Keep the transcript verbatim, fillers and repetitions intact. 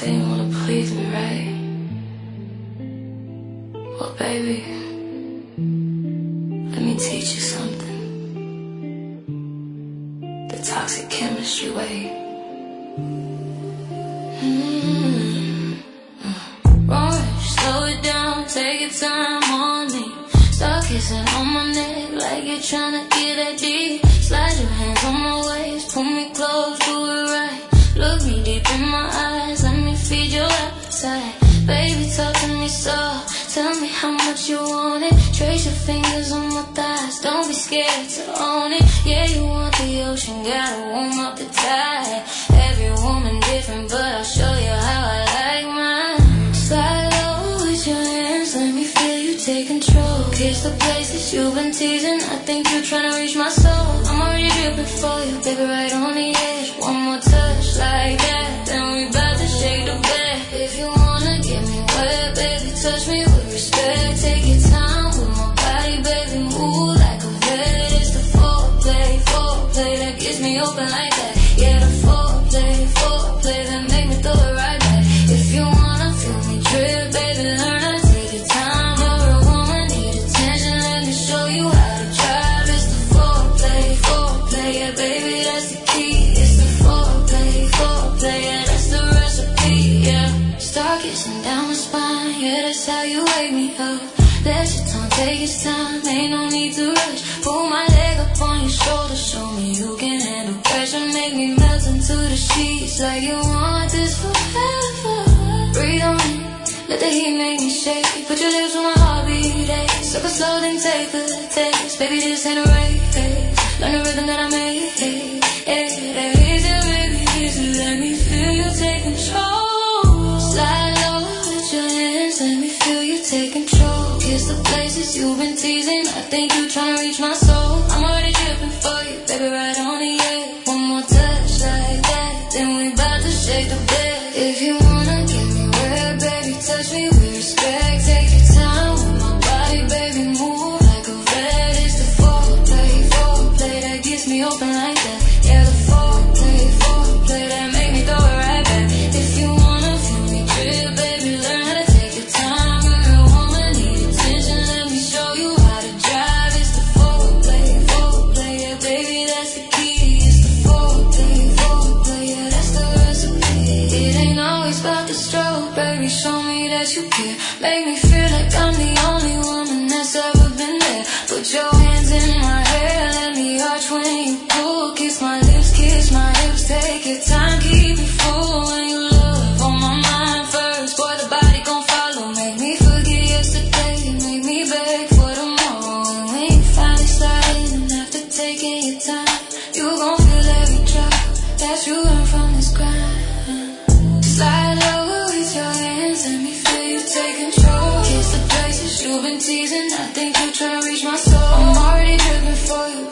say you wanna please me, right? Well, baby, let me teach you something. The toxic chemistry way. Mm-hmm. Rush, slow it down, take your time on me. Start kissing on my neck like you're tryna get that deep. Slide your hands on my waist, pull me close, do it right. Look me deep in my eyes, let me feed your appetite. Baby, talk to me soft, tell me how much you want it. Trace your fingers on my thighs, don't be scared to own it. Yeah, you want the ocean, gotta warm up the tide. Every woman different, but I'll show you how I like mine. Slide low with your hands, let me feel you take control. Kiss the places you've been teasing, I think you're trying to reach my soul. I'm already dripping for you, baby, right on the edge. One more touch like that, then we bout to shake the bed. If you wanna get me wet, baby, touch me with respect. Take your time with my body, baby, move like a vet. It's the foreplay, foreplay that gets me open like that. Yeah, the foreplay, foreplay that make me throw it right back. If you wanna feel me drip, baby, learn to take your time. You're a woman, need attention, let me show you how to drive. It's the foreplay, foreplay, yeah, baby, that's the key. It's the foreplay, foreplay, yeah, that's the recipe, yeah. Start kissing down my spine, yeah, that's how you wake me up. Let your tongue take its time, ain't no need to rush. Pull my leg up on your shoulder, show me you can handle pressure. Make me melt into the sheets like you want this forever. Breathe on me, let the heat make me shake. Put your lips on my heartbeat, eh? Suck it slow, then take the taste. Baby, this ain't a race, learn the rhythm that I make, hey, hey, hey. Easy, baby, easy, let me feel you take control. Slide low with your hands, let me feel you take control. Kiss the places you've been teasing, I think you tryna reach my soul. I'm already dripping for you, baby, right on the edge. One more touch like that, then we bout to shake the bed. If you wanna get me wet, baby, touch me with respect. Take your time with my body, baby, move like a vet. It's the foreplay, foreplay that gets me open like that. Yeah, the foreplay, foreplay that make me throw it right back. If you wanna feel me drip, baby, learn how to take your time. You're a woman, need attention, let me show you how to drive. It's the foreplay, foreplay, yeah, baby, that's the key. It's the foreplay, foreplay, yeah, that's the recipe. It ain't always about the stroke, baby, show me that you care. Make me feel like I'm the only woman that's ever been there. Put your hands in my hair, let me arch when you pull. Kiss my lips, kiss my hips, take your time, keep me full. When you love on my mind first, boy, the body gon' follow. Make me forget yesterday, make me beg for tomorrow. And when you finally slide in, after taking your time, you gon' feel every drop that you earn from this grind. Slide over with your hands, let me feel you take control. Kiss the places you've been teasing, I think you tryna reach my soul. I'm already dripping for you,